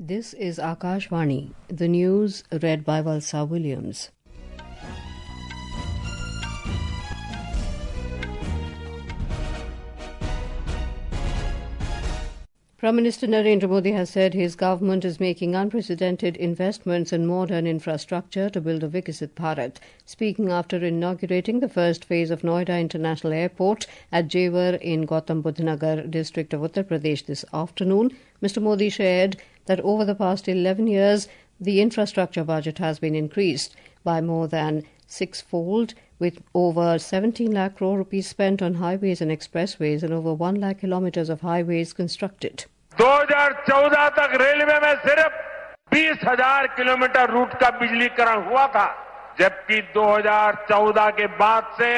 This is Akashvani, the news read by Valsa Williams. Prime Minister Narendra Modi has said his government is making unprecedented investments in modern infrastructure to build a Viksit Bharat. Speaking after inaugurating the first phase of Noida International Airport at Jewar in Gautam Budh Nagar district of Uttar Pradesh this afternoon, Mr. Modi shared that over the past 11 years, the infrastructure budget has been increased by more than sixfold, with over 17 lakh crore rupees spent on highways and expressways and over 1 lakh kilometers of highways constructed. 2014 तक railway में सिर्फ 20,000 kilometre root का बिजलीकरण हुआ था, जबकि 2014 के बाद से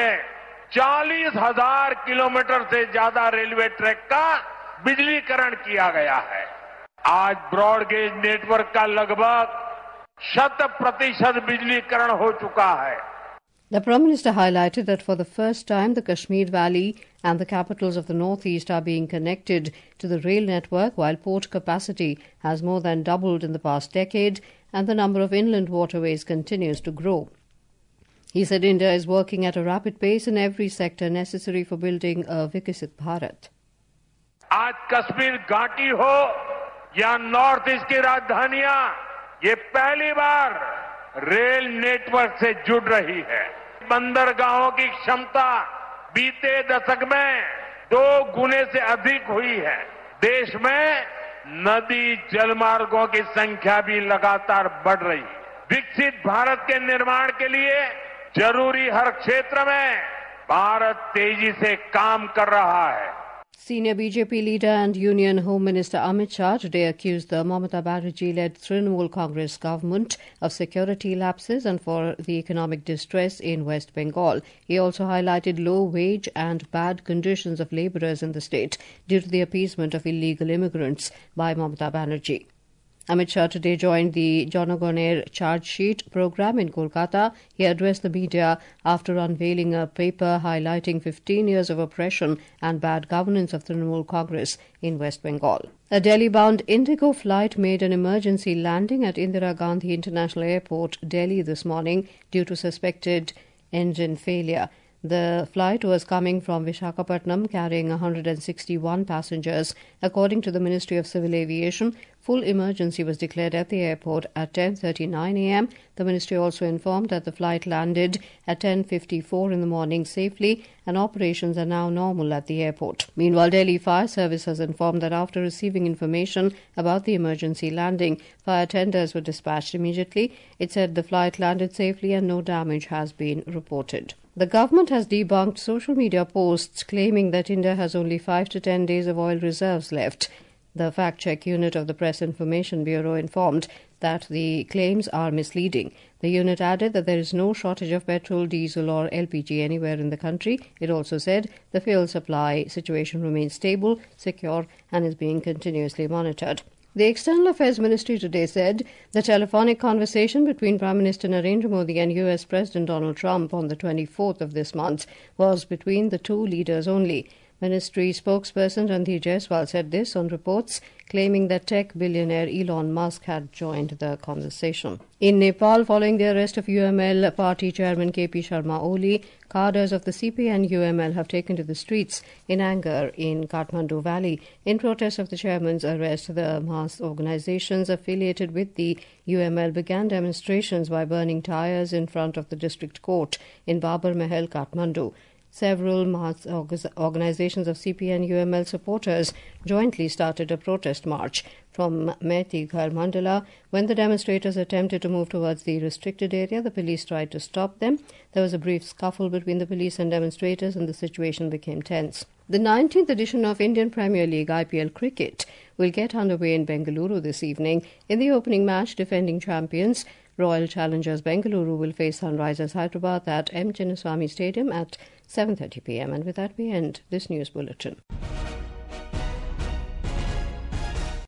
40,000 किलोमीटर से ज्यादा रेलवे ट्रैक का बिजलीकरण किया गया है। आज ब्रॉडगेज नेटवर्क का लगभग 100% बिजलीकरण हो चुका है। The Prime Minister highlighted that for the first time the Kashmir Valley and the capitals of the Northeast are being connected to the rail network, while port capacity has more than doubled in the past decade and the number of inland waterways continues to grow. He said India is working at a rapid pace in every sector necessary for building a Viksit Bharat. आज कश्मीर घाटी हो या north east की राजधानियां, ये पहली बार rail network से जुड़ रही है। बंदरगाहों की क्षमता बीते दशक में 2 गुने से अधिक हुई है। देश में नदी जलमार्गों की संख्या भी लगातार बढ़ रही है। विकसित भारत के निर्माण के लिए जरूरी हर क्षेत्र में भारत तेजी से काम कर रहा है। Senior BJP leader and Union Home Minister Amit Shah today accused the Mamata Banerjee-led Trinamool Congress government of security lapses and for the economic distress in West Bengal. He also highlighted low wage and bad conditions of labourers in the state due to the appeasement of illegal immigrants by Mamata Banerjee. Amit Shah today joined the Janagoner charge sheet program in Kolkata. He addressed the media after unveiling a paper highlighting 15 years of oppression and bad governance of Trinamool Congress in West Bengal. A Delhi-bound Indigo flight made an emergency landing at Indira Gandhi International Airport, Delhi this morning due to suspected engine failure. The flight was coming from Visakhapatnam carrying 161 passengers. According to the Ministry of Civil Aviation, full emergency was declared at the airport at 10:39 a.m. The ministry also informed that the flight landed at 10:54 in the morning safely and operations are now normal at the airport. Meanwhile, Delhi Fire Service has informed that after receiving information about the emergency landing, fire tenders were dispatched immediately. It said the flight landed safely and no damage has been reported. The government has debunked social media posts claiming that India has only 5 to 10 days of oil reserves left. The fact-check unit of the Press Information Bureau informed that the claims are misleading. The unit added that there is no shortage of petrol, diesel or LPG anywhere in the country. It also said the fuel supply situation remains stable, secure and is being continuously monitored. The External Affairs Ministry today said the telephonic conversation between Prime Minister Narendra Modi and US President Donald Trump on the 24th of this month was between the two leaders only. Ministry spokesperson Randhir Jaiswal said this on reports claiming that tech billionaire Elon Musk had joined the conversation. In Nepal, following the arrest of UML party chairman KP Sharma Oli, cadres of the CPI and UML have taken to the streets in anger in Kathmandu Valley. In protest of the chairman's arrest, the mass organizations affiliated with the UML began demonstrations by burning tyres in front of the district court in Babar Mahal, Kathmandu. Several mass organizations of CPI and UML supporters jointly started a protest march from Maiti Ghar Mandala. When the demonstrators attempted to move towards the restricted area, the police tried to stop them. There was a brief scuffle between the police and demonstrators and the situation became tense. The 19th edition of Indian Premier League IPL cricket will get underway in Bengaluru this evening. In the opening match, defending champions Royal Challengers Bengaluru will face Sunrisers Hyderabad at M. Chinnaswamy Stadium at 7:30 p.m. And with that we end this news bulletin.